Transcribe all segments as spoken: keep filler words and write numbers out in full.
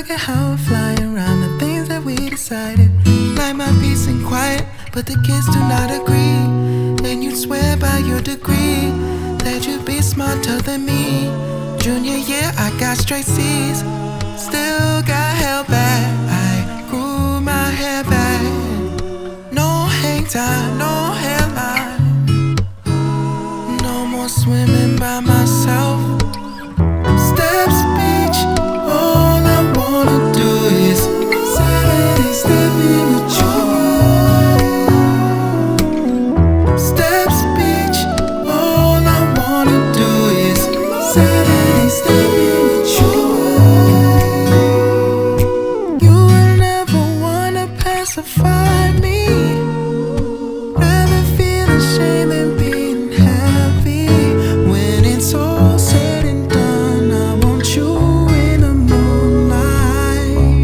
at how we're flying around the things that we decided. Like my peace and quiet, but the kids do not agree. And you'd swear by your degree that you'd be smarter than me. Junior year, I got straight C's, still got held back. I grew my hair back. No hang time, no hairline. No more swimming by myself. Steps beach, all I wanna do is Saturday stepping with you. Steps beach, all I wanna do is Saturday stepping with you. You will never wanna pacify me. Rather feel ashamed than being happy. When it's all said and done, I want you in the moonlight.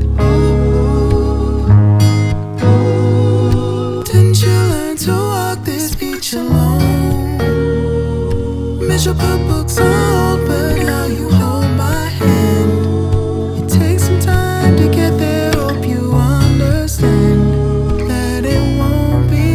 Didn't you learn to walk this beach alone? Miss you put books on hold, but now you hold my hand. It takes some time to get there, hope you understand that it won't be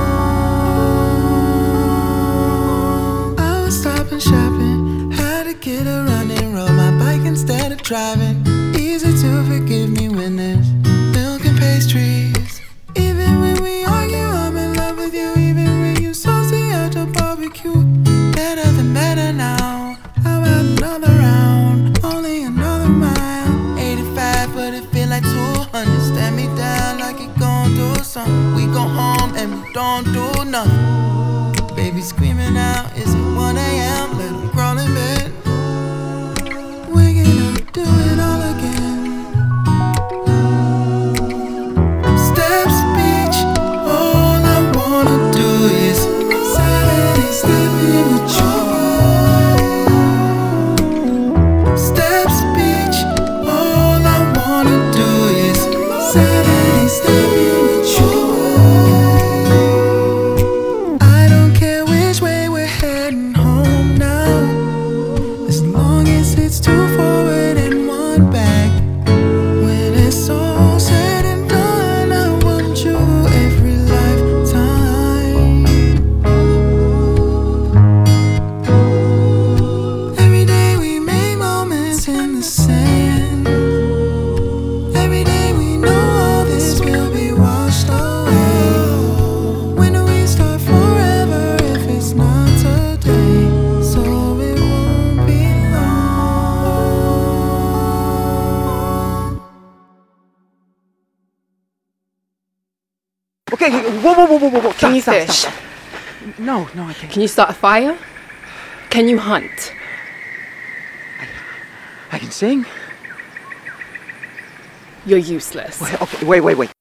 long. I was stopping shopping, had to get a running, rode my bike instead of driving. Easy to forgive me when there's milk and pastries. Even when we argue, I'm in love with you. Even when you saucy at the barbecue, better than better now. How about another round? Only another mile. eighty-five, but it feel like two hundred. Stand me down like you gon' do something. We go home and we don't do nothing. Baby screaming out, is it one a m? Let him crawl in bed. We're gonna do it all again. Steps beach, all I wanna do is Saturday stepping with you. Steps beach, all I wanna do is Saturday stepping with you. I don't care which way we're heading home now, as long as it's two forward and one back. When it's all said and done, I want you every lifetime. Every day we make moments in the sand. Every day we know all this will be washed away. When do we start forever if it's not today? So it won't be long. Okay, whoa, whoa, whoa, whoa, whoa, whoa. Can Stop, you stop, fish? stop, stop. No, no, I can't. Can you start a fire? Can you hunt? I can sing. You're useless. Wait, okay, wait, wait, wait.